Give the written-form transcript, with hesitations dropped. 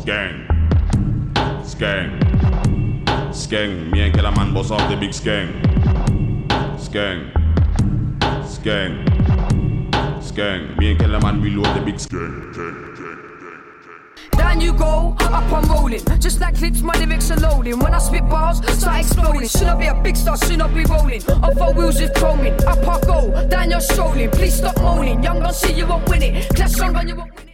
Skeng. Skeng. Skeng. Me and Kellerman boss off the big skeng. Skeng. Skeng. Skeng. Me and Kellerman we load the big skeng. Down you go, up I'm rolling. Just like clips, my lyrics are loading. When I spit bars, start exploding. Should I be a big star, should I be rolling? Off our wheels with chroming. Up I go, down you're strolling. Please stop moaning. Young gun see you won't win it. Clash on you won't win it.